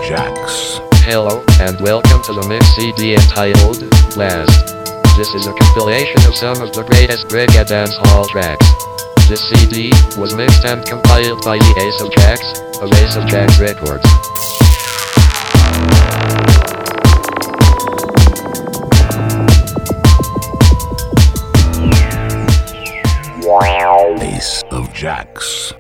Jax. Hello, and welcome to the mix CD entitled Blast. This is a compilation of some of the greatest reggae dancehall tracks. This CD was mixed and compiled by the Ace of Jax of Ace of Jax Records. Ace of Jax.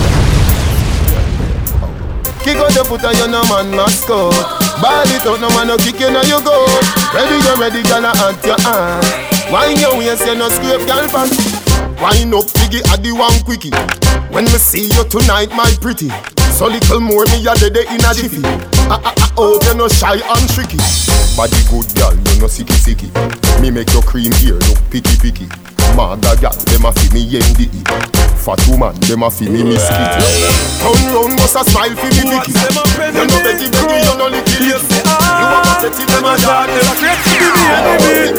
Kick out the foot and you no man must go. Ball it out, no man no kick you now you go. Ready, you ready, gonna at your hand. Wine your waist, you no scrape, girl fan. Wine up, figgy, I the one quickie. When me see you tonight, my pretty. So little more, me a dead in a jiffy. Oh, you no shy and tricky. Body good, girl, you no sicky. Me make your cream here look picky. Maga gal, dem a fi me NDE. Fat woman, dem a fi me Miss Kitty. Turn round, must a smile fi me Vicky. You no beggy, you no licky. You want to set it, dem a talk. Dem a create fi me enemy.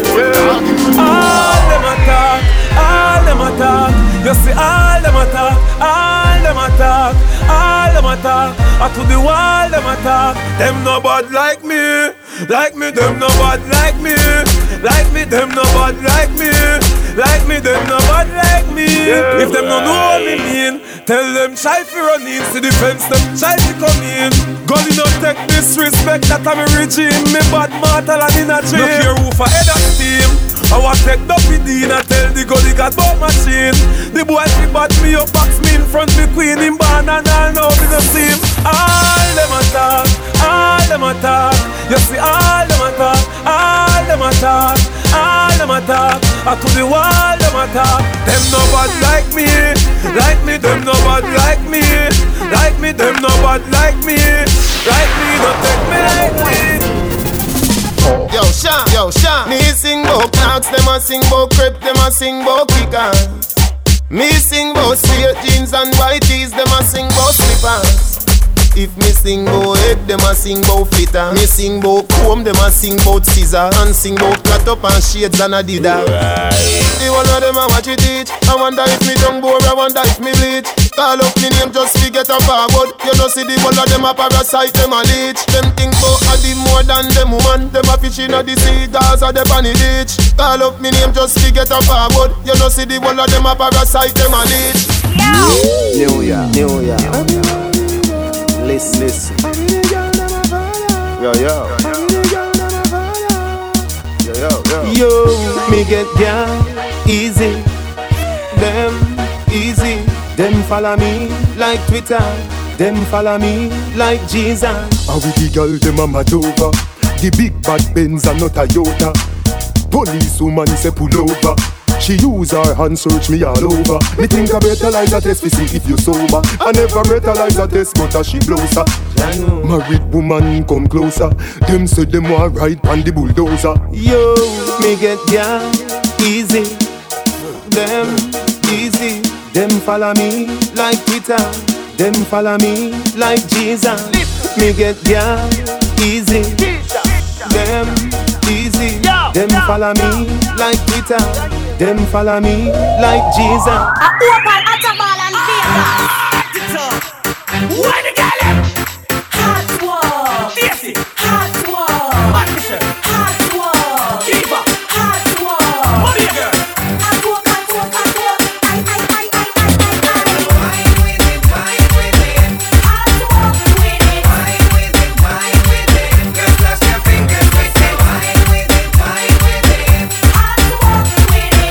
All dem a talk, all dem a talk. You see all dem a talk, all dem a talk, all dem a talk. I to the wall dem a talk. Them no bad like me, them no bad like me, them no bad like me. Like me, them no bad like me. If them no know what me mean, tell them try fi run in. See the fence, them try fi come in. Gully no take disrespect, that I'm a regime. Me bad mortal and in a dream. Look here who for head of steam. I want take Duffy Dean and tell the gully got bought machine. The boy fi bat me up, box me in front me queen in barn and all know me no see him. All them a talk, all them a talk. You see all them a talk, all them a talk, all them a talk. I to the wall them a talk. Them no bad like me, them no bad like me, them no bad like me, no take me like me. Yo, Sean, me sing bout knocks, them a sing bout crepe, them a sing bout kickers. Me sing bout straight jeans and white tees, them a sing bout slippers. If me sing bout head, them a sing bout flitter. Me sing bout comb, them a sing bout scissor. And sing bout flat up and shades and Adidas. The one of them a watch it teach. I wonder if me tongue bore, I wonder if me bleach. Call up me name just to get a forward. You know see the one of them a parasite, them a leech. Them think bout a the more than them woman. Them a fish in a the sea, cause a the funny ditch. Call up me name just to get a forward. You know see the one of them a parasite, them a leech. New Year. Listen. Yo. Yo, me get down easy. Them easy. Them follow me like Twitter. Them follow me like Jesus. And with the girl, them a mad over. The big bad Benz and not Toyota. Police woman say pull over. She use her hand search me all over. Me think I better like a test to see if you sober. I never better like a test but she blows her. Married woman come closer. Them say them want ride on the bulldozer. Yo, me get down easy. Them easy. Them follow me like Twitter. Them follow me like Jesus. Me get down easy. Them easy. Them follow me like Twitter. Them follow me like Jesus. I open at a ball and fear. Why the girl? Hot war. Daisy. Hot war. Patricia. Hot war. Kiva. Hot war. Money girl. Hot war. I. Wine with it. Hot war with it. Wine with it. Girl, flash your fingers with it. Wine with it. Hot war with it.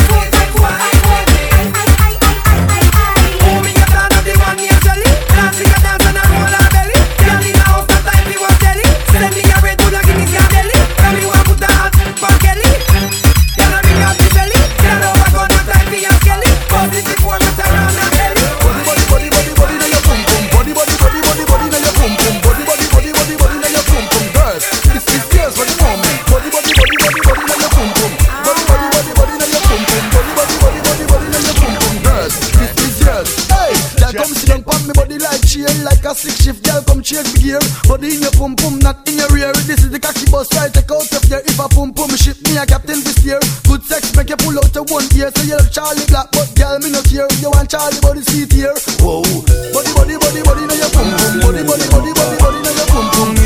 Oh, me get down of the one year jelly. Dancing a dance and a roll her belly. Girl in the house, that time we was jelly. Send me a red bull and give me some belly. Tell me what put the hot for Kelly. Girl, I bring out the belly. Girl, over gun, that time we a skelly. Bust it before me turn around and belly. Body na your pum pum. Body na your pum pum. Body na your pum pum. Girls, this is yours for the moment. Body na your pum pum. Body na your pum pum. Body na your pum pum. Girls, this is yours. Hey, girl, come sit down pon me body like chain, like a six shift. Girl, come change me gear. Body in your pum pum, not in your rear. This is the cocky bus right take out of here. If a pum pum ship me a captain this year. Good sex make you pull out the one ear. So you love Charlie Black, but girl me not here. You want Charlie body seat here. Whoa, body na your pum pum. Body na your pum pum.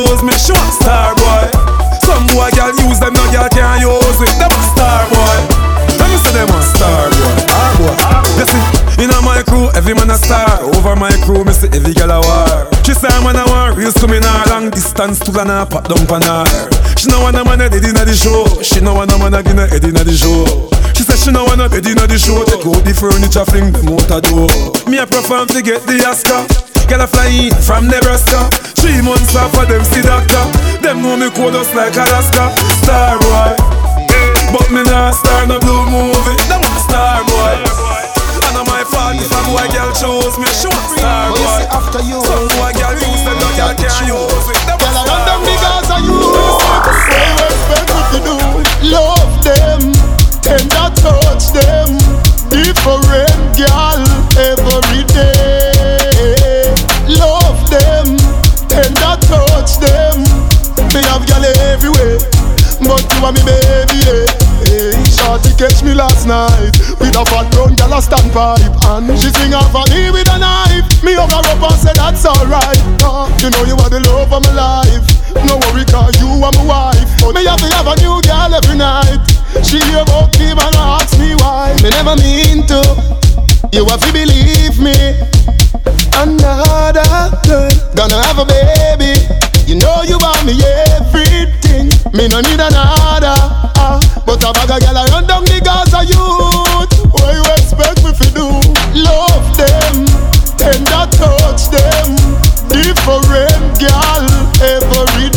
choose me, she want star boy. Some boy girl use them, no girl can't use it. Them a star boy. Let me say them a star boy. Ah boy. You see, in my crew, every man a star. Over my crew, me see every girl a war. She say man a war, real to me now. Long distance to gonna pop down pan her. She no want a man a dead inna the show. She no want a man a give a head inna the show. She say she no want a bed inna the show. Take out the furniture, fling them out a door. Me a perform to get the Oscar. Girl a fly in from Nebraska. 3 months after them see doctor. Them know me cold us like Alaska. Star boy, but me not star no blue movie. Them a star boy. And on my fault if a boy girl chose me, she want star boy. After you, some boy girl use them, no girl can't use it. Them a girl star around them boy. niggas are you. What you expect me to do? Love them, tender touch them. Different girl every day. Love them, tender touch them. Me have girl everywhere, but you are me baby, yeah. Hey, shorty catch me last night with a fat brown girl a standpipe, and she swing off at me with a knife. Me hug her up and say that's alright. You know you are the love of my life. No worry 'cause you are my wife. But me have to have a new girl every night. She hear about me and ask me why. Me never mean to. You have to believe me. Another girl gonna have a baby. You know you want me everything. Me no need another. But a bag of girl around down the Gaza youth. What you expect me to do? Love them, tender touch them. Different girl every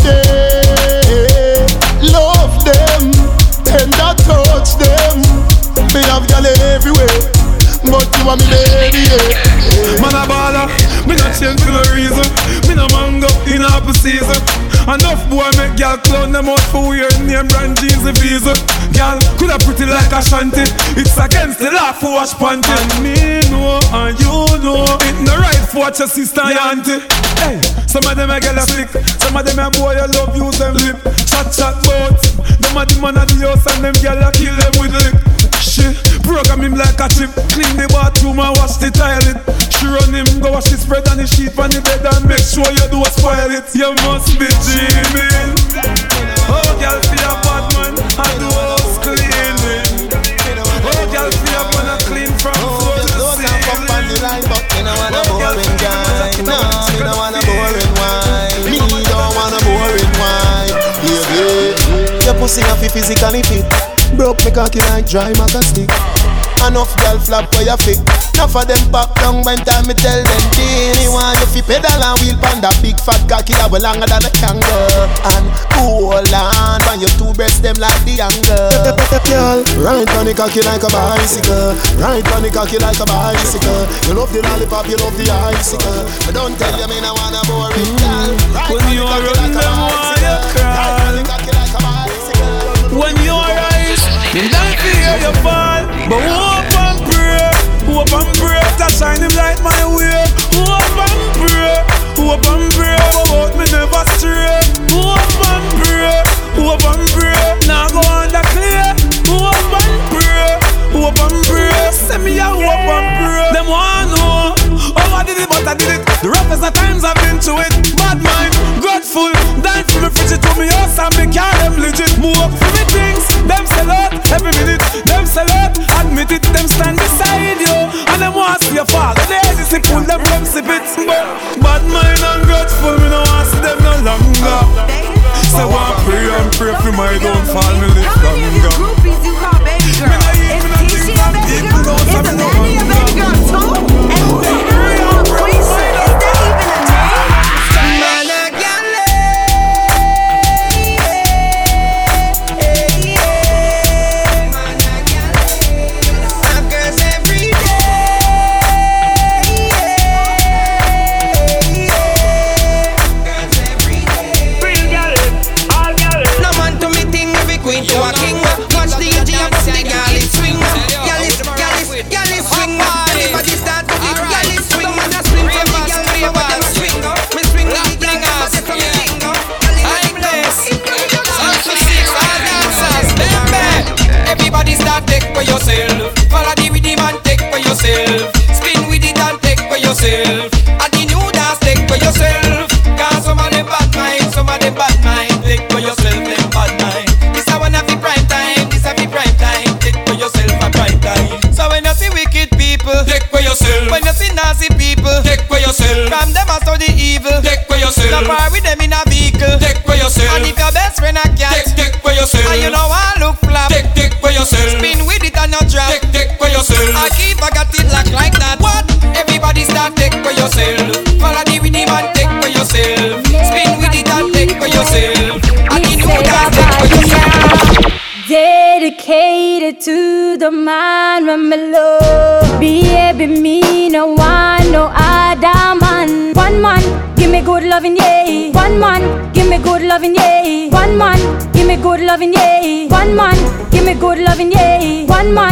day. Love them, tender touch them. Me have girl everywhere, but you want me baby, yeah. Man a baller, me not change for no reason. Me no mango in apple season. Enough boy make girl clown them out for weird name brand jeans and visa. Girl coulda pretty like a shanty. It's against the law for wash panty. And me know and you know it no right for watch your sister and auntie. Hey, some of them a girl a slick, some of them a boy a love use them lip. Chat bout. Them a the man of the house and them girl a kill them with lip. She program him like a chip. Clean the bathroom and wash the toilet. She run him, go wash the spread on the sheet on the bed and make sure you do spoil it. You must be dreaming. Oh, girl, feel a bad man and the house cleaning. Oh, girl, feel a man a clean from floor to ceiling. But me no want a boring guy. No, me no want a boring wine. Me don't want a boring wine. Yeah. Your pussy have to physically fit. Broke me cocky like dry maca stick. Enough girl flap where you fit. Enough of them back down when time me tell them this. Me want you fi pedal and wheel pan that big fat cocky that way longer than a kangaroo. And hold on when your two breasts them like the angle. Girl, ride on the cocky like a bicycle. Ride on the cocky like a bicycle. You love the lollipop, you love the icicle. But don't tell you me no wanna bore it, girl. When you run them why you cry. When you rise, me not fear you fall. But hope and pray to shine him light my way. Hope and pray about me never stray. Hope and pray, now go under clear. Hope and pray, send me a hope and pray. Them want know, oh I did it but I did it. The roughest of times I've been to it. Bad mind, grateful, dying for me fridge to me house and me car them legit. Move up for me things, them sell out every minute. Them sell out, admit it, them stand beside you. And them want to see you fall, they just pull them from sip it. But bad mind and grateful, me no want to see them no longer. So I pray and pray for my downfall, me live longer. Groupies you call baby girl. Is Tisha a baby girl? Is Amanda a baby girl too? And who's Ariana Queesa? Is that even a name? I've girls every day. No man to me thing every queen to a king. Watch the for yourself, them bad mind. This a one of the prime time, this a the prime time. Take for yourself a prime time. So when you see wicked people, take for yourself. When you see nasty people, take for yourself. From them I study evil, take for yourself. No bar with them in a vehicle, take for yourself. And if your best friend a cat, take for yourself. And you know I look flap, take for yourself. Spin with it and not drop, take for yourself. I keep I got it like that. What? Everybody start take for yourself. Follow the rhythm and take for yourself. Spin with it and take for yourself. And you know that take for yourself. Dedicated to the man when me love. Baby, me no one, no other man. One man, give me good loving, yeah. One man, give me good loving, yeah. One man, give me good loving, yeah. One man, give me good loving, yeah.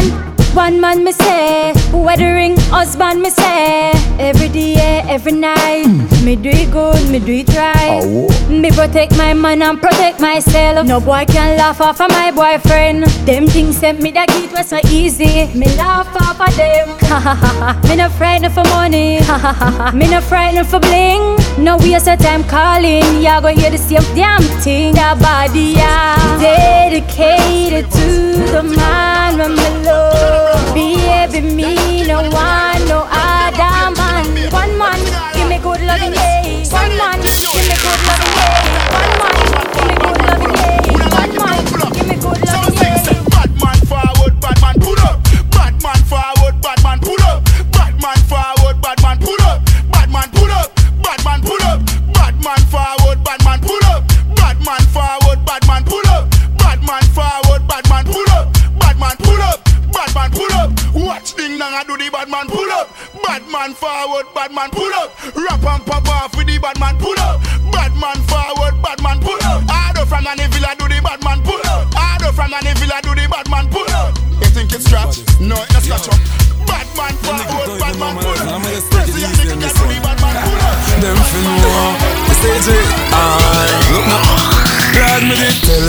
One man me say, weathering husband me say. Every day, every night, me do it good, me do it right. Me protect my man and protect myself. No boy can laugh off of my boyfriend. Them things sent me that it was so easy. Me laugh off of them. Me no frightened for money. Me no frightened for bling. No waste of time calling. Ya go hear the same damn thing. That body, yeah. Dedicated to the man when me love. Baby, me no one, no other man. One man, give me good loving, yeah. One man, give me good loving, yeah. One man, give me good loving, yeah. One man, give me good loving, yeah. Bad man forward, bad man pull up. Bad man forward, bad man pull up. Bad man forward, bad man pull up. Bad man pull up. Bad man pull up. Bad man forward, bad man pull up. Bad man forward, bad man pull up. Bad man forward, bad man pull up. Bad man pull up. Bad man pull up. Watch ding dong I do the bad man pull up. Bad man forward, bad man pull up. Rap and pop off with the bad man pull up. Bad man forward, bad man pull up. Harder from an villa do the bad man pull up. Harder from an villa do the bad man pull up. You think it's scratch? No, it's scratch up. Bad man forward, bad man pull up. Pressy and nigga can do the bad man pull up. Them fin know the stage it. Look now. Glad me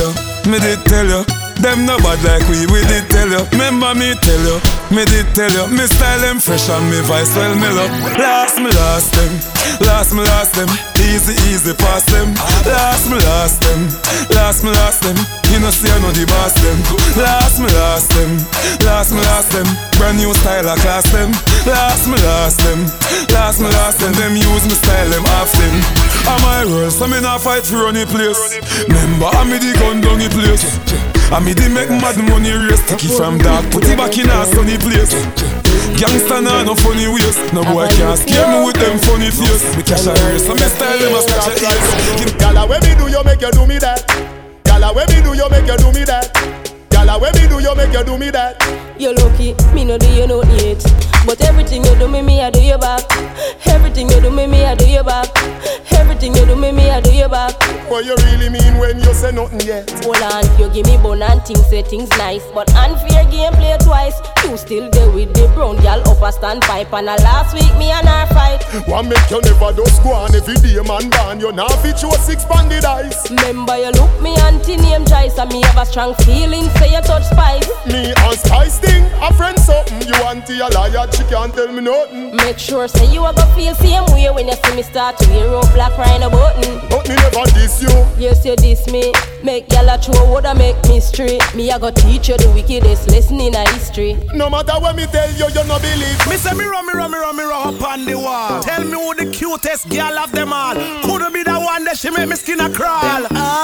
did tell you. Them no bad like we did tell you. Remember me tell you, me did tell you. Me style them fresh and me voice well me love. Last them. Easy pass them. Last me last them. You know see I know the boss them. Last me last them. Brand new style I class them. Last me last them. Them use me style them off them. I'm my role, so me not fight for any place. Remember I'm the gun down the place. I me dey make mad money race. Take it from dark, put it back in a sunny place. Gangsta nah no funny ways. No boy can't scare me with them funny face. Me cash a race, so me style them a scratch a ears. Gala when me do you make you do me that. Gala when me do you make you do me that. Gala when me do you make you do me that. You lucky, me no do you no need. But everything you do me I do you back. Everything you do me I do you back. Everything you do me I do you back. What you really mean when you say nothing yet? Hold on, you give me bone and things say things nice. But unfair game play twice. You still there with the brown girl up a standpipe. And last week me and her fight. One make you never do squan every day man ban. You now fit your 6 banded eyes. Remember you look me auntie name Joyce. And me have a strong feeling say you touch spice. Me and Spice thing, a friend something. You auntie a liar, she can't tell me nothing. Make sure say you a go feel same way when you see me start to wear up black right a button. But me never diss you. Yes you diss me. Make y'all a throw would make mystery. Me a go teach you the wickedest lesson in a history. No matter what me tell you, you no believe. Me say me run up on the wall. Tell me who the cutest girl of them all. Could be the one that she make me skin a crawl.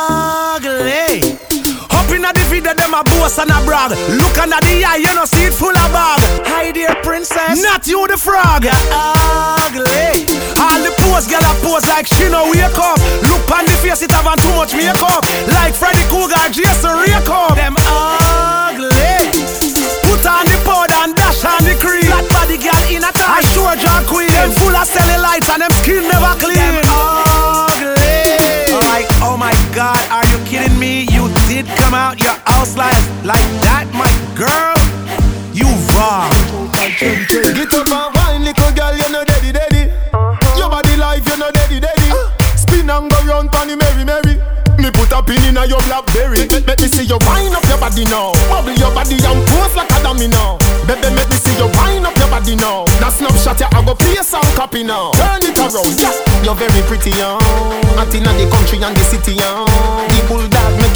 Ugly. Up inna the video, them a boast and a brag. Look under the eye, you know see it full of bag. Hi dear princess, not you the frog. You're ugly. All the pose, girl a pose like she no wake up. Look on the face, it haven't too much makeup. Like Freddy Cougar, Jason Rake up. Them ugly. Put on the powder and dash on the cream. That body girl in a tie, I sure drag queen. Them full of cellulite and them skin never clean. Them ugly. Like, oh my God, are you kidding me? You did come out your house like that, my girl. You wrong. Get up and wine, little girl, you know daddy. Your body life, you know daddy. Spin and go round, panny merry. Me put a pin in your blackberry. Make me see you wind up your body now. Bubble your body and pose like a dummy now. Baby, make me see you wind up your body now. That snapshot, I go play some copy now. Turn it around, yeah. You're very pretty, young. Out in the country and the city, young. The bulldog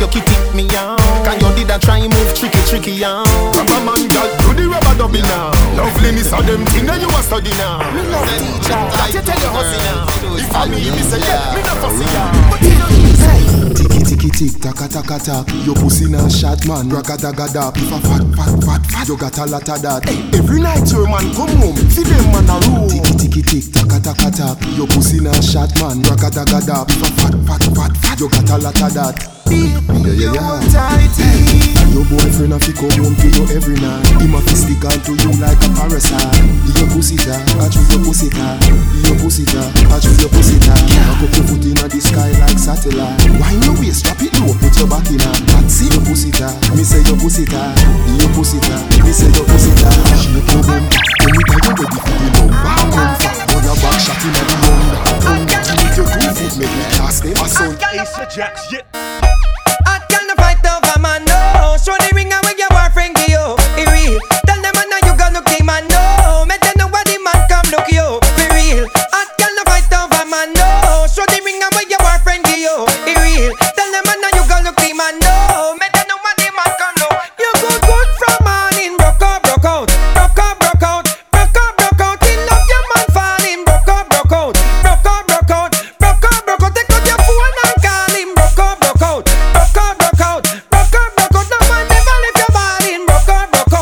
make it tick me out. Can you did a try move tricky out? Rubber man, girl, do the rubber dubby now. Loveliness of them thing that you a study now. That you tell your hussy now. If I me say yeah, me not fussy now. Ticky tick, taka taka tak. Your pussy na shot man, ragadagada. If a fat, you got a lot of that. Every night your man come home, see them man a room. Ticky tick, taka taka tak. Your pussy na shot man, ragadagada. If a fat, you got a lot of that. Yeah. Your boyfriend a fi come home to you every night. Him a fi stick on to you like a parasite. Your pussy ta, I choose your pussy ta. Your pussy ta, I choose your pussy ta. I put your foot inna the sky like satellite. Wind your waist, drop it low, put your back inna. See your pussy ta, me say your pussy ta. Your pussy ta, me say your pussy ta. Shake your bum, anytime you ready for the number. Come fast, on your back, shot inna the under. Make your 2 foot, make me cast them a son. Ace of Jacks, yeah. I can't fight over man, no. Show the ring away your boyfriend give you. It real. Tell them man you gonna look man, no. Make them know what the man come look you. For real. I can't fight over man, no. Show the ring away your boyfriend give you. It real. Tell them man you gonna look man, no. Make them know what the man come look. You good from morning, broke out. In love your man falling, broke out. Take out your phone and call him, broke out. No man never leave your body in broke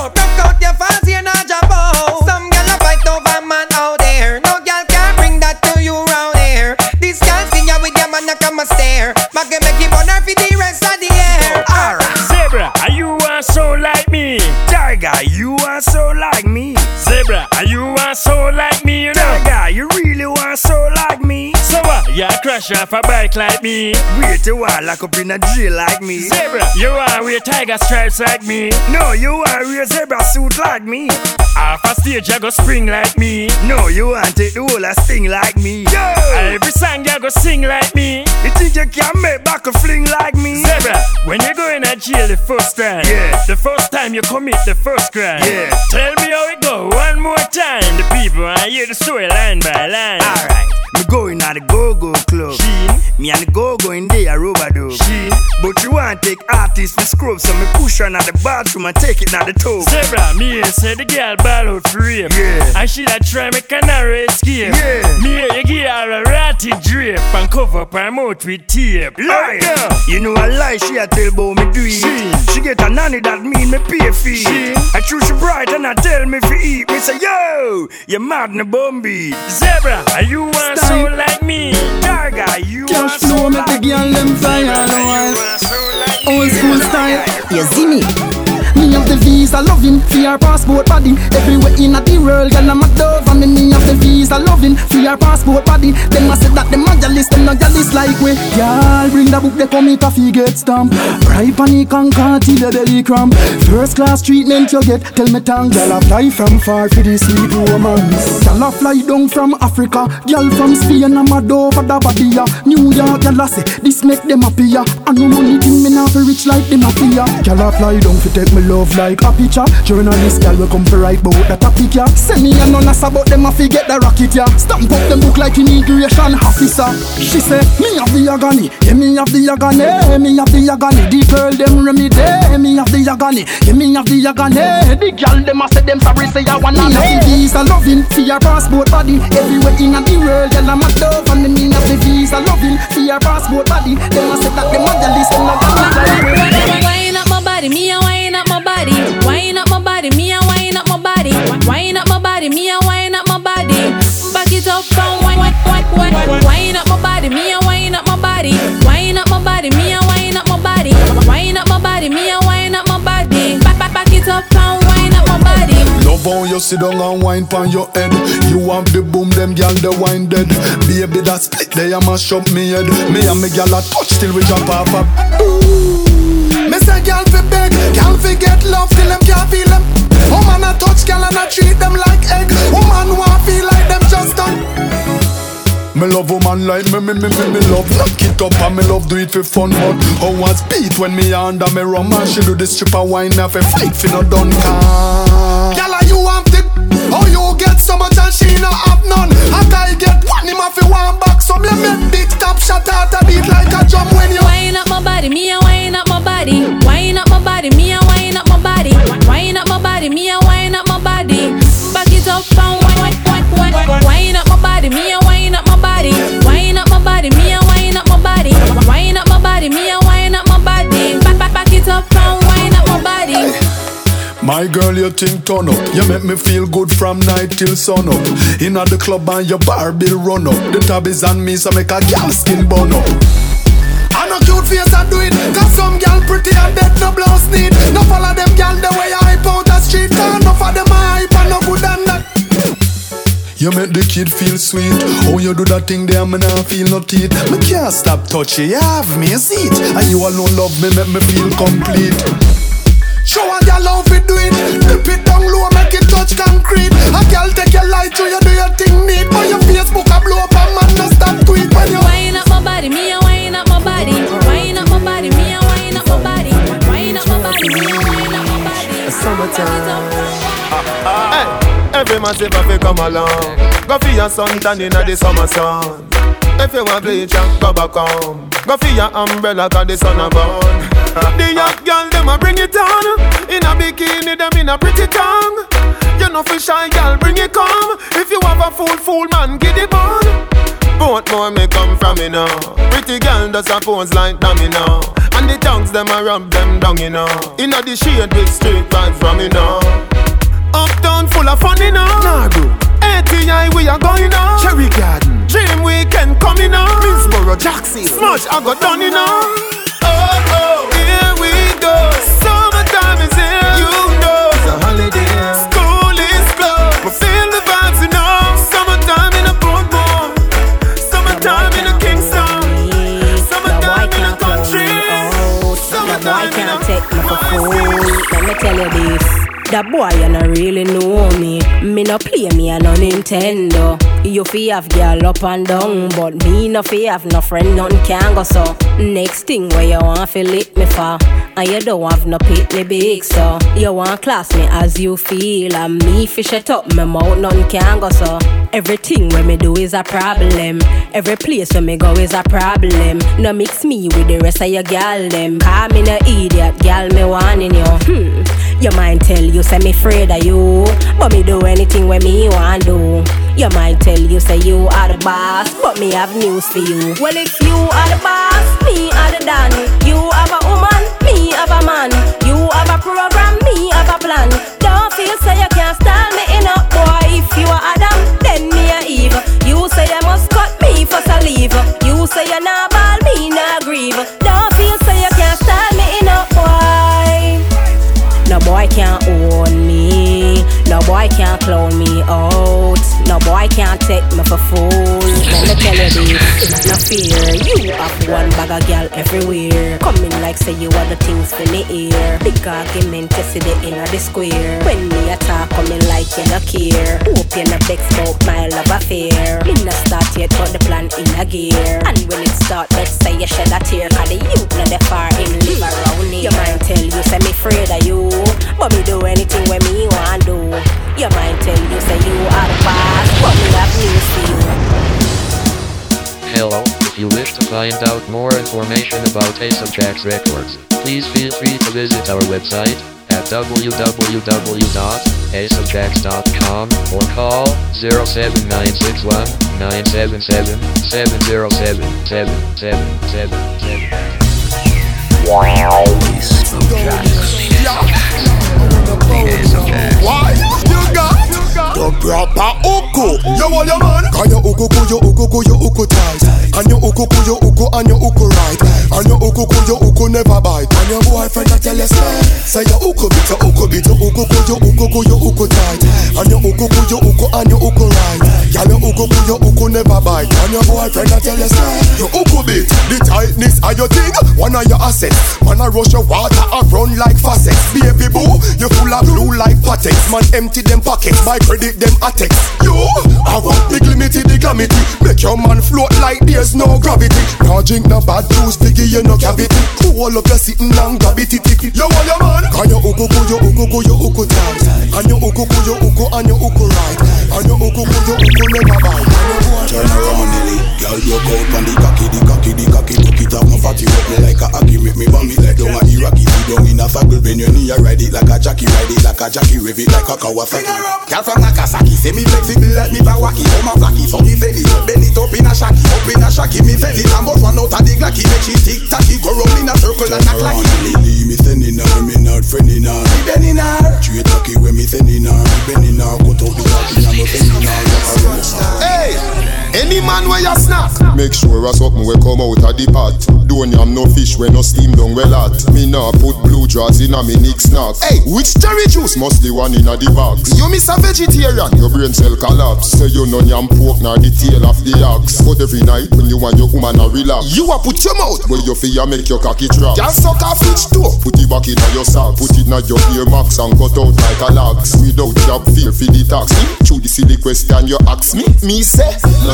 out your fancy and a job out. Some girl a fight over man out there. No girl can bring that to you round here. This girl see ya with your man a come a stare. Make him on her for the rest of the year. Alright, Zebra, are you want so like me? Tiger, you want so like me? Zebra, are you want so like me? You know, guy, you really want so like me? So what? You crash off a bike like me? Wait a while, lock up in a jail like me? Zebra, you want wear tiger stripes like me? No, you want wear zebra suit like me? Off a stage, you go spring like me? No, you want take the whole a sting like me? Yo! Every song you go sing like me? You think you can make back a fling like me? Zebra, when you go in a jail the first time, yeah, the first time you commit the first crime, yeah, tell me how it go one more time. The people I hear the story line by line. Alright, me going at the go-go club. Me and the go-go in there a rubber dub. But you want take artists for scrub, so me push her in the bathroom and take it out the tub. Zebra, me here say the girl ball out for rape, yeah, and she that try me canary escape, yeah. Me here you give her a ratty drape and cover up her mouth with tape. Lie, you know a lie she a tell about me do it. She get a nanny that mean me pay fee. I choose she bright and I tell me fi eat. Me say yo, you mad na Bumby. Zebra, are you want so like me? Darga, you want so flow, like make the girl them fly all the while. Old school style, you see me? Me have the visa loving, for your passport body. Everywhere in the world, girl I'm a dove. And me have the visa loving, for your passport body. Them a say that them a jealous, them not jealous like we. Girl, bring the book, they come it coffee get stamped. Right panic and can't till the belly cramp. First class treatment you get, tell me tongue. Girl I fly from far for the sweet romance. Girl I fly down from Africa. Girl from Spain, I'm a dove for the body. New York, girl I say, this make them happier. And no money thing, me not for rich like them happier. Girl I fly down for take me love like a picture. Journalist girl will come for write about the topic, yeah. Send me a nonus about them if you get the rocket, yeah. Stamp up them book like immigration officer. She say, me have the agony, yeah, me have the agony, me have the agony. The girl them remedy, me have the agony, yeah, me have the agony. The girl them a say them sorry, say I wanna know. Me have the visa loving, for your passport body. Everywhere in the world, girl I'm a dove. And me have the visa loving, for your passport body. Them a say that them a jealous, them not gonna Wine up my body, me a wine up my body. Wine up my body, me a wine up my body. Wine up my body, me a wine up my body. Back it up and wine up my body, me a wine up my body. Wine up my body, me a wine up my body. Wine up my body, me a wine up my body. Back it up and wine up my body. Love how you sit down and wine pon your head. You want the boom, them gyal the wine dead. Baby that split, they a mash up me head. Me and me gyal a touch till we jump off up. Me say girl fi beg, girl fi get love till them can't feel them. Woman a touch girl and I treat them like egg. Woman want feel like them just done. Me love woman like me love knock it up and me love do it for fun. But how was beat when me under me rum and she do the stripper wine now fi fight fi no done can. Girl you want it, how you get so much and she no have none. And I get one him a fi one back. So me make big top shot out a beat like a drum when you wine up my body, me a wine up my body. My girl, you think turn up. You make me feel good from night till sun up. Inna the club and your bar bill run up. The tab is on me, so make a gal skin burn up. I no cute face and do it, cause some gal pretty and dead no blouse need. No follow them gal the way I hype out the street. Cause enough of them I hype and no good than that. You make the kid feel sweet. Oh, you do that thing there, me nah feel no teeth. Me can't stop touching, you have me a seat. And you alone love me, make me feel complete. Show a girl how fi do it. Dip it down low, make it touch concrete. A girl take your light so you do your thing neat. But your Facebook a blow up and man no stop tweet. When you wind up my body, me a wind up my body. Wind up my body, me a wind up my body. Wind up my body, me a wind up my body. Summertime. Hey, every man say fi come along. Go for your sun tan inna the summer sun. If you want bleach, go back home. Go for your umbrella 'cause the sun a burn. The young girl, them a bring it on. In a bikini, them in a pretty tongue. You know for shy girl, bring it come. If you have a fool man, get it on. Both more may come from me now. Pretty girl does a pose like dummy now. And the tongues, them a rub them down, you know. In a the shade with straight vibes from me now. Uptown full of fun, you know. Nah, bro. ATI, we are going now. Cherry Garden, Dream Weekend coming now. Middlesboro, Jackson, Smudge, I got done, you know. Oh, here we go. Summertime is here, you know. It's a holiday. School is closed, but feel the vibes, you know. Summertime in a Boardwalk. Summertime in a Kingston. Summertime in a country. Summertime in a take me for food. Let me tell you this. That boy you no really know me. Me no play me a no Nintendo. You fi have girl up and down, but me no fi have no friend, nothing can go so. Next thing where you want fi lick me for, and you don't have no pit me big so. You want class me as you feel, and me fi shut up my mouth, nothing can go so. Everything where me do is a problem. Every place where me go is a problem. No mix me with the rest of your gal them. Cause me no idiot, gal me warning you. Your mind tell you say me afraid of you, but me do anything where me want do. Your mind tell you say you are the boss, but me have news for you. Well, if you are the boss, me are the dan. You have a woman, me have a man. You have a program, me have a plan. Don't feel say you can't stand me enough, boy. If you are Adam, then me a Eve. You say you must cut me for leave. You say you not ball, me not grieve. Don't feel say you can't stand me enough, boy. No boy can't own me. No boy can't clown me out. No boy can't take me for fool. Let me tell you this, it's no fear. You have one bag of girl everywhere. Coming like say you are the things for me ear. Big argument to see the inner the square. When me attack coming like you no care. Hope you no vex about my love affair. Me no start yet but the plan in a gear. And when it start let's say you shed a tear. Cause the youth no the far in live around here. Your mind tell you say me afraid of you, but me do anything when me want do. Your mind tell you say you are the boss, but me have news for you. Hello, if you wish to find out more information about Ace of Jacks Records, please feel free to visit our website at www.aceofjacks.com or call 07961 977 7077777. Ace of Jacks. Ace of Jacks. Why? You got the proper uku. You want your man? Can you uku tight? And your uku and your uku right? And your uku never bite. And your boyfriend I tell you say your uku bit, your uku tight. And your uku and your uku right? Girl your uku never bite. And your boyfriend I tell you say your uku bit. The tightness of your thing, one of your assets. Man I rush your water and run like faucets. Baby boo, you full of blue like patex. Man empty them pockets, my credit them attacks. You, I want big limited the calamity. Make your man float like there's no gravity. No drink no bad juice, piggy you no cavity. All up your sitting and grab it. You want your man? Can you uku tight? And your uku and your uku right? And your uku never bite. Turn around Nelly, girl broke out on the cocky. Took it off my fatty, rub me like a hockey. Make me bomb it like down a Iraqi. Sit down in a faggle, bend your knee, ride it like a jockey. Ride it like a jockey, rev it like a Kawasaki. Girl from Nagasaki, say me flexible like me Bawaki. Oh my flaky, so me belly, bend it up in a shacky. Me fell in a but one out of the glacky. Make she tick-tacky, go round in a circle and act like it. Me thinning her, me not friending her. Me bending her. Straight tacky when me thinning her. Me bending her, cut out the glacky and me bending her. Hey, any man where you snap, make sure a something will come out of the pot. Don't yam no fish when no steam down well hot. Me nah put blue jaws in a me nick snack. Hey, which cherry juice? Must the one in a the box. You miss a vegetarian. Your brain cell collapse. Say you no yam pork nor the tail of the ox. But every night when you and your woman a relax, you a put your mouth where you feel make your cocky drop. Can't suck a fish too. Put it back in your sock. Put it in your ear max and cut out like a lax. Without job fear for the tax. Through the silly question you ask me. Me say no.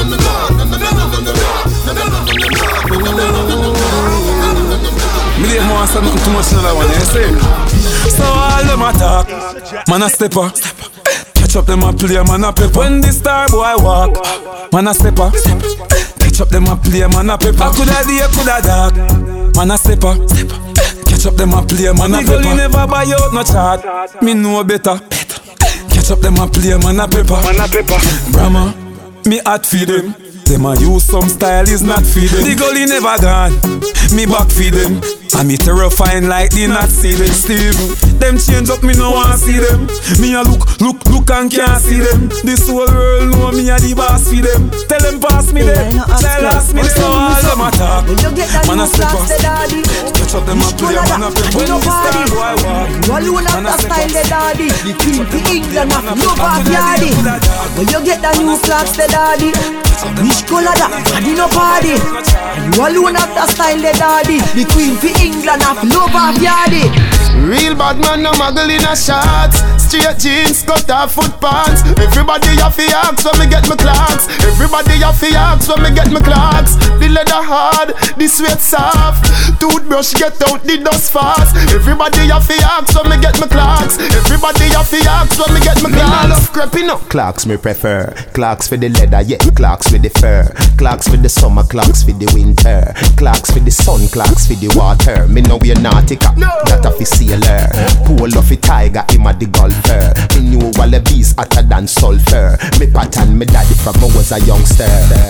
Me dey more say nothing too much in that one, you see. So all them attack, man a stepper. Catch up them a play, man a pepper. When the star boy walk, man a stepper. Catch up them a play, man a pepper. Coulda day, coulda dark, man a stepper. Catch up them a play, man a pepper. The girl never buy out no chart, me know better. Catch up them a play, man a pepper. Brahma, me hot feed them. Them a use some style is not feeding. The gully never gone, me back feed them. And me terrifying like the not see them. Steve, them change up, me no want see them. Me a look and can't see them. This whole world know me a the boss for them. Tell them pass me them, tell us me so all them attack. Man a step up, catch up them a play, man a pep. When the star boy walk, you alone have the style the daddy. The queen for England have no backyardy. When you get the new clocks the daddy. Which color that? Daddy no party. You alone have the style the daddy. The queen for England have no backyardy. Real bad man no muggle in a shorts. Straight jeans, cut off foot pants. Everybody have to ask when me get my clocks. Everybody have to ask when me get my clocks. The leather hard, the sweat soft. Toothbrush get out the dust fast. Everybody have to ask when me get my clocks. Everybody have to ask when me get my clocks. Me love creeping up. Clocks me prefer. Clocks for the leather, yeah. Clocks for the fur. Clocks for the summer, clocks for the winter. Clocks for the sun, clocks for the water. Me know we're Nautica, that of the sailor. Pull off a tiger, him a the golfer. Me knew wallabies hotter than sulfur. Me pattern me daddy from I was a youngster.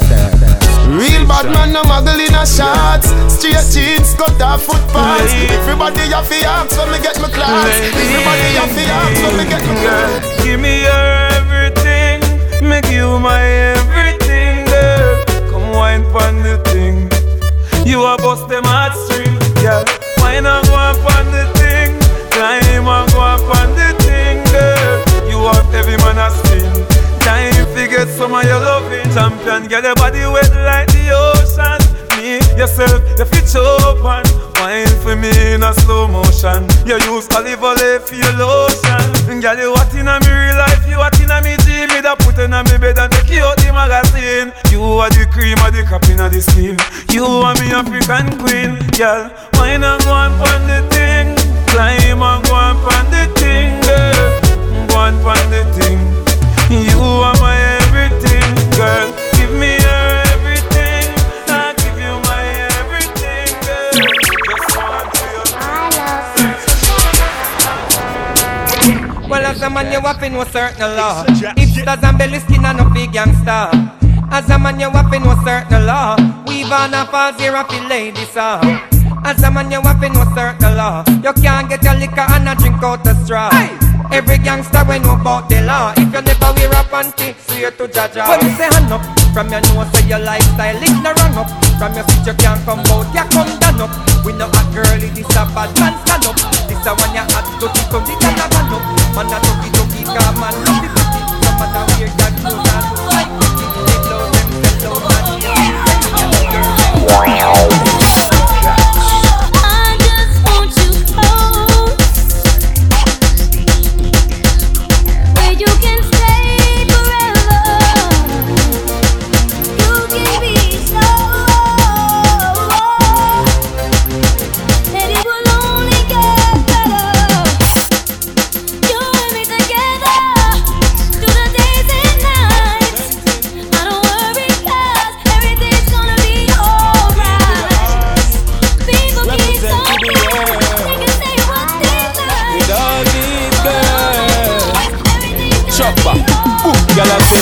Real bad man no muggle in a shorts. Straight jeans, cut off foot pants. Everybody have to ask when me get my clocks. Everybody have to ask when me get my clocks. Give me your everything, make you my everything, girl. Come wine pon the thing. You a bust them heartstring, yeah. Wine and go up on the thing. Climb and go up on the thing, girl. You want every man a spin. Time to get some of your loving. Champion, get your body wet like the ocean. Me, yourself, you fit open. Wine for me in a slow motion. You use olive oil for your lotion. Girl, you hot in a me real life, you hot in a me dream. Me da put in a me bed and take you out the magazine. You are the cream of the cap in the skin. You are me African queen. Girl, wine and go on the thing. Climb and go on the thing, girl. Go on the thing. You are my everything, girl. Give me your everything. I'll give you my everything, girl. Just want to. Well, as a man, you have to know certain law. Hipsters and belly skin and no big gangster. As a man, you have to know certain law. Weave on a falls here and feel ladies up. As a man, you have to know certain law. You can't get your liquor and a drink out the straw. Every gangster we know about the law. If you never wear a panty, swear to Jaja. When you say hand up, from your nose say your lifestyle is no run up. From your seat you can't come out, you come down up. We know a girlie, this a bad man stand up. This a one you have to keep on the other man up. Man a lucky, car man love the pretty. No matter where God knows and look like pretty. They blow them, sell out and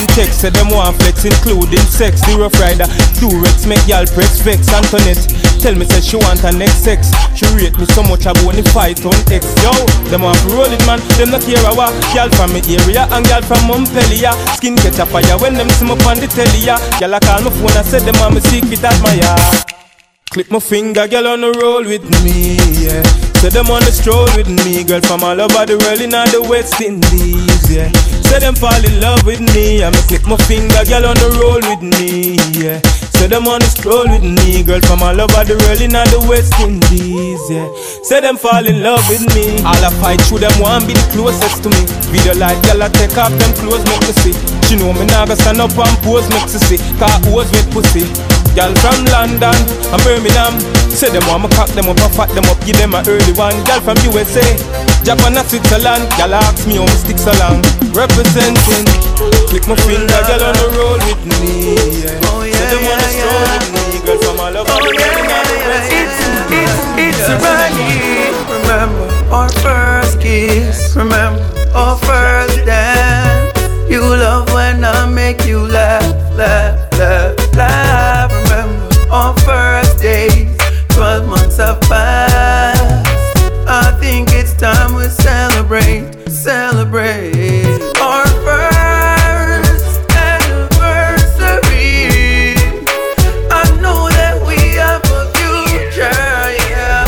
text, say them want flex, including sex. The Rough Rider, Durex, make y'all press vex. Antoinette, tell me say she want her next sex. She rate me so much I wanna fight on X. Yo, them want to roll it, man. Them not care a what. Y'all from me area and y'all from Montpellier. Skin catch a fire when them see me on the telly. Y'all a call my phone and say them want me secret admire. Click my finger, girl on the roll with me, yeah. Say them on the stroll with me, girl from all over the world in all the West Indies, yeah. Say them fall in love with me, I'ma click my finger, girl on the roll with me, yeah. Say them on the stroll with me, girl from all over the world in all the West Indies, yeah. Say them fall in love with me. All I fight through them want be the closest to me. Video like girl I take off them clothes make me see. She know me nah go stand up and pose make me see. Cause who's with pussy. Girl from London and Birmingham. Say them want me cock them up and fat them up, give them a early one. Girl from USA, Japan and Switzerland. Girl ask me how me stick so long. Representing, click my finger, girl on the roll with me, yeah. Say them want to stroll with me, girl from all over the world. It's a ride. Remember our first kiss. Remember our first dance. You love when I make you laugh, laugh, laugh, laugh. Remember our first days. 12 months have passed. I think it's time we celebrate, celebrate our first anniversary. I know that we have a future, yeah.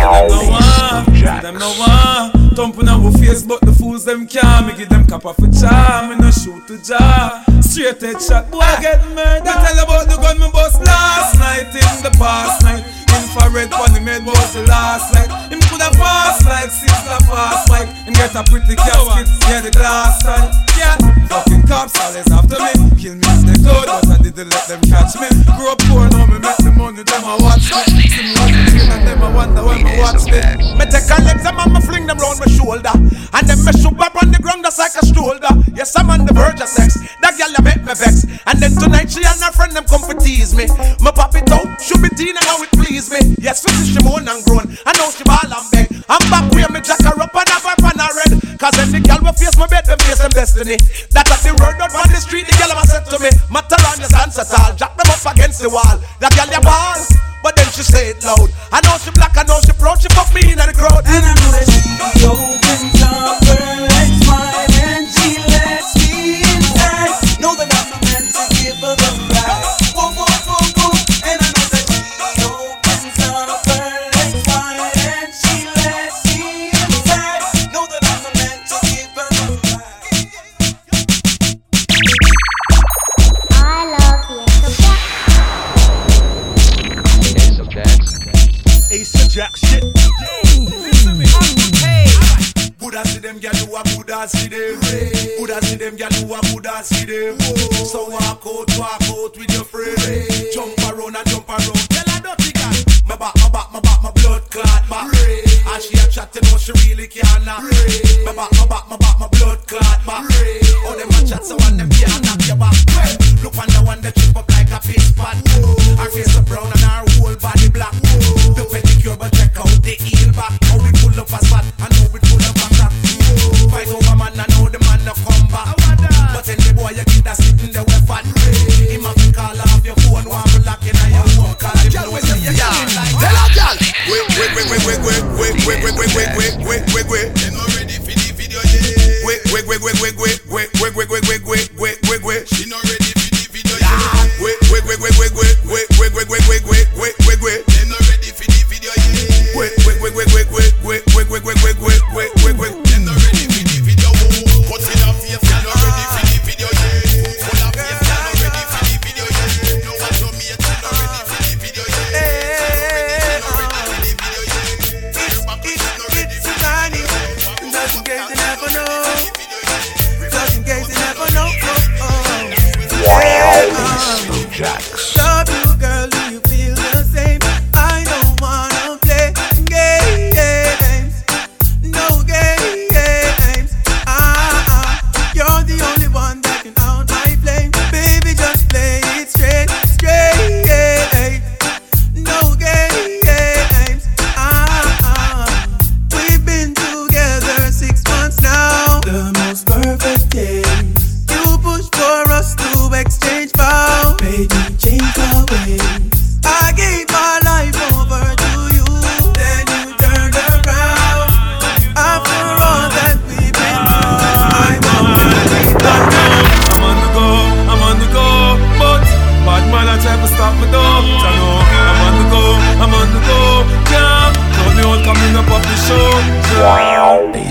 Them no one thumping our face, but the fools them can't. Me give them cap off a charm, me no shoot to jar. Straight head shot, boy get murdered. Me tell about the gun me bust last night in the past night. Infrared on the med was the last night. Him coulda fast like sister fast like. Him get a pretty casket, yeah the glass side. Yeah, fucking cops always after me. Kill me if they could, but I didn't let them catch me. Grew up poor, now me make the money, them a watch me. See me on the train and them a wonder when me watch me. Me take a legs and me fling them round my shoulder. And then me shoot up on the ground just like a shoulder. Yes, I'm on the verge of sex. That girl you make me vex. And then tonight she and her friend them come for tease me. Me pop it out, should be Tina how it please me. Yes, this she moan and groan. I know she ball and beg. I'm back where me jack her up and have her pan her red. Cause when the girl will face my bed, them face them destiny. That at the word out on the street, the girl ever said to me, matter on your dance at all. Jack them up against the wall. That girl you ball. But then she say it loud. I know she black, I know she proud. She fuck me in the crowd. And I know that she opens up her legs wide and she lets me inside. Know that I'm the man to give her the ride. Whoa, whoa, whoa, whoa. And I know that she opens up her legs wide and she lets me inside. Know that I'm the man to give her the ride. I love the Ace of Jacks. Ace of Jacks shit. Listen me. Hey. Buddha see them gyal do a Buddha see them. Buddha see them gyal do a Buddha see them. So walk out with your friend. Jump around and jump around. Tell her dirty girl. My back, my blood clot back. And she a chat, you know she really can't knock. My back, my blood clot back. Oh them a chat, so one them can't knock your back. Look on the one that trip up like a fish pot. Her face is brown and her whole body black. The pedicure, but check out the heel back. How we pull up a spot, and how we pull up a crack. Fight over man, I know the man no come back. But then the boy you get that sitting there with fat. Him have to call off your phone, one be locking and you won't call him. Tell her, girl. Wait. You not ready for the video yet?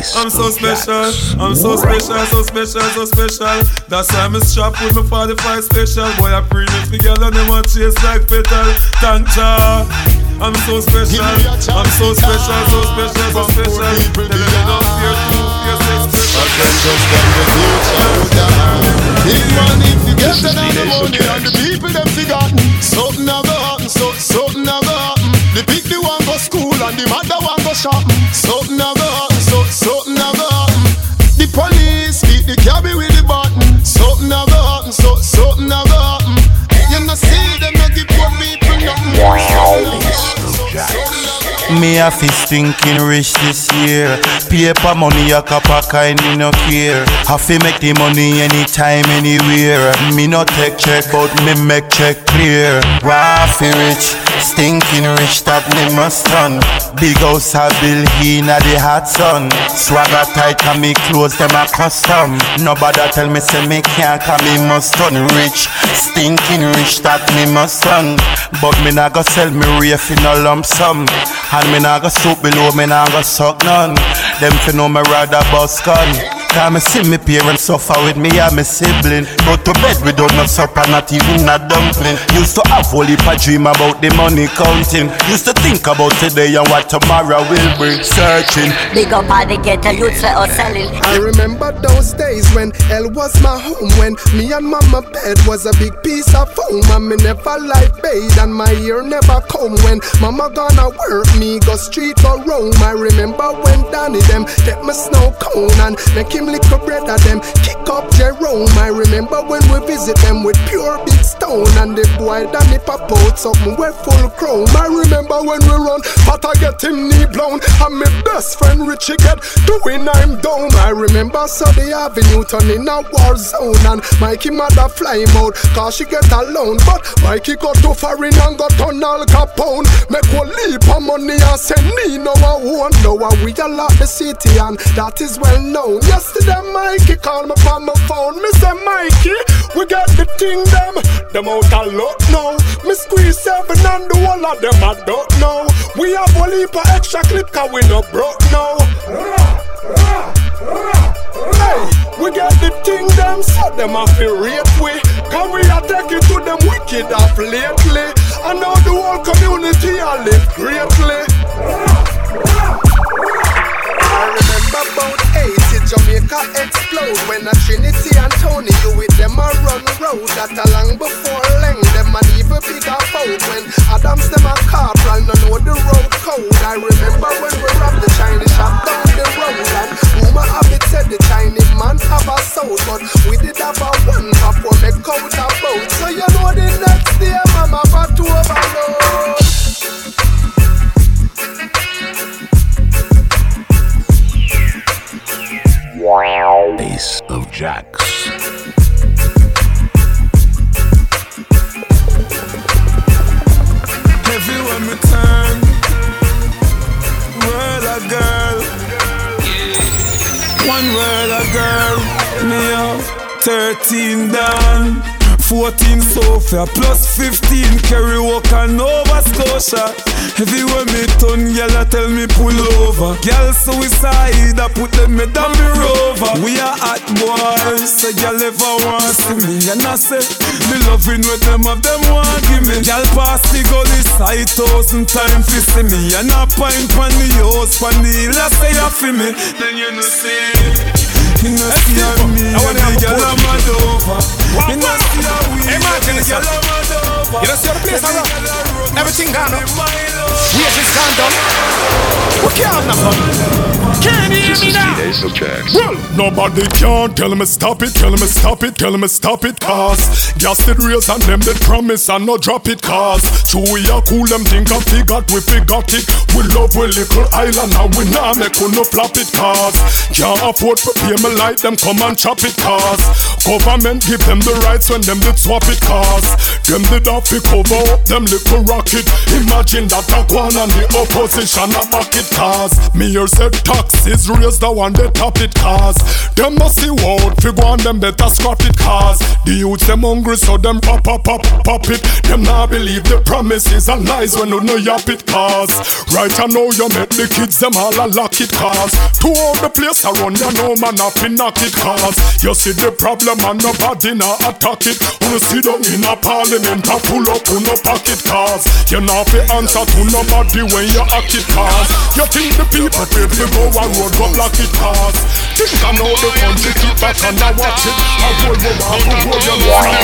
I'm so special, I'm so special, so special, so special. That's why I'm strapped with my 45 special. Boy, I bring it together and they want chase like petal. Thank ya. I'm so special, I'm so special, so special, so special. Tell them they don't fear to fear sex special. Even if you get another money and the people them forgotten, something never happen, something never happen. The big the one go school and the mother one go shopping. Something never happen, something never happen. The police beat the cabby with the button. Something never happen, something never happen. You know see them not give poor people nothing. Me a fi stinking rich this year. Paper money a cup of kind, me no care. Have to make the money anytime, anywhere. Me no take check, but me make check clear. Waffy rich, stinking rich, that me must run. Big house a bill inna the hot sun. Swagger tight and me clothes them a custom. Nobody tell me say me can't, cause me must run rich. Stinking rich, that me must run. But me nah go sell me rafe in a lump sum. And me nah go soup below, me nah go suck none. Them fi know me rather bust gun. Cause me see me parents suffer with me and me sibling. Go to bed without no supper, not even a dumpling. Used to have a heap of dream about the money counting. Used to think about today and what tomorrow will bring. Searching. Big up all the ghetto youths for us selling. I remember those days when hell was my home. When me and mama bed was a big piece of foam. And me never like bathe and my ear never comb. When mama gonna work, me go street or roam. I remember when Danny them get my snow cone and make him lick a bread at them, kick up Jerome. I remember when we visit them with pure big stone. And the boy Danny pop out something with full chrome. I remember when we run, but I get him knee blown. And my best friend Richie get doing I'm down. I remember Sunday Avenue turning a war zone. And Mikey mother fly him out, cause she get alone. But Mikey got to foreign and got on Al Capone. Make one leap of money and send me no I won't know. We a lot the city and that is well known. Yesterday Mikey called me from my phone. Me say Mikey, we got the thing them out a lot now. Me squeeze 7 and the whole of them I don't know. We have a leap of extra clip cause we no broke now. Hey, we got the thing them so them a feel rate we. Cause we a take it to them wicked off lately. And now the whole community a live greatly. I remember about 80 Jamaica explode. When a Trinity and Tony you with them a run road. That a long before Leng them an even bigger fold. When Adams them a corporal no know the road code. I remember when we robbed the Chinese shop down the road. And Uma Abit said the Chinese man have a soul. But we did have a one pop for me coat a boat. So you know the next day mama about to overload. Ace of Jacks. Everywhere me turn, world a girl. One world a girl. Me up 13 down, 14 Sophia, plus 15 Kerry Walker, Nova Scotia. Everywhere me turn, y'all tell me pull over. Girl suicide, I put them me down me rover. We are hot boys, so y'all ever want see me. And I say, me loving with them of them want give me. Y'all pass the gully side 1,000 times to see me. And I pint pan the house, pan the hill, I say you feel me. Then you know see, you know see how me, and the girl I'm mad over. You know see how we, and the girl I'm mad over. You don't see how the place around, everything gone up. We have just gone down. We can't have nothing. Can't hear me now. Well, nobody can tell me stop it, tell me stop it, tell me stop it. Cause gas did raise and them did promise and no drop it. Cause so we are cool, them think I forgot, we forgot it. We love we little island and we nah make no flop it. Cause can't afford to pay me like them come and chop it. Cause government give them the rights when them did swap it. Cause them did have to cover up them little rocket. Imagine that a one and the opposition a back it. Cause me here said taxes raise the one they top it cause them must see out figure on them better scrap it cause the youths them hungry so them pop it. Them not believe the promises and lies when you know yap it cause right I know you make the kids them all a lock it cause to all the place around you know man up in knock it cause you see the problem and nobody not attack it. Wanna sit down in a parliament and pull up on no pocket cause you not fi answer to nobody when you act it cause you think the people pay to go a road go block it cause think I know the country keep back and I watch it I pull you back and pull you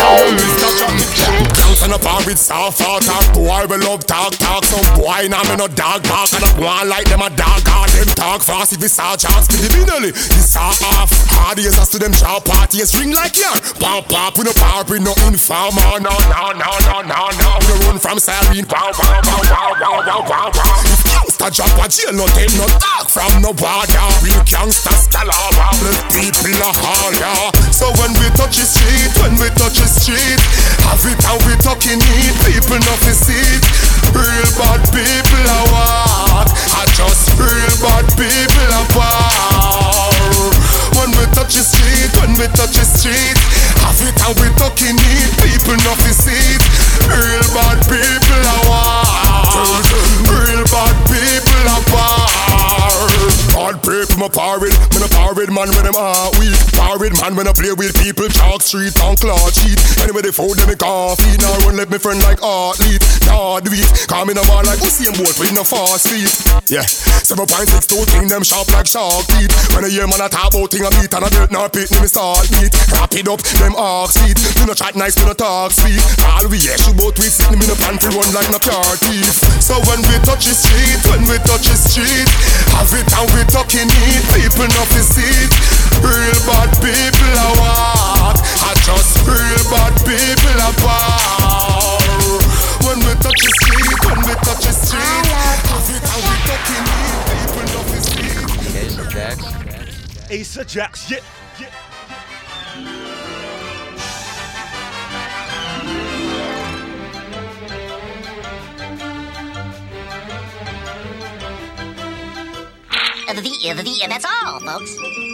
Dance on a bar with soft talk boy we love talk some boy now me no dog bark and I want like them a dog all them talk fast if it's all chance to the binally it's all off hard years as to them sharp parties ring like yarn pop we no bar we no informer no we run from siren if gangsta drop a jail no them no talk from no border real gangsta style the people are hard so when we touch the street have it how we talking it people no fi see it real bad people are walk I just real bad people are power when we touch the street have it how we talking it people no fi see it real bad people are walk real bad people are power hard people my parade me no parade man when them heart weak parade man when I play with people talk street on cloud cheat anyway they fold them in coffee now run let me friend like athlete nah do it call me no one like Usain Bolt we no fast feet yeah 7.62 thing them sharp like shark teeth when I hear man a talk about thing a beat and a belt not pit me start beat wrap it up them ox feet me no chat nice me no talk sweet all we yeah shoot bout we sit me no pan fi run like no car thief so when we touch the street have it and we talking it people no fi see it real bad people are walk I just real bad people are power when we touch the street have it and we talking it people no fi see it Asa Jax yeah. And that's all, folks.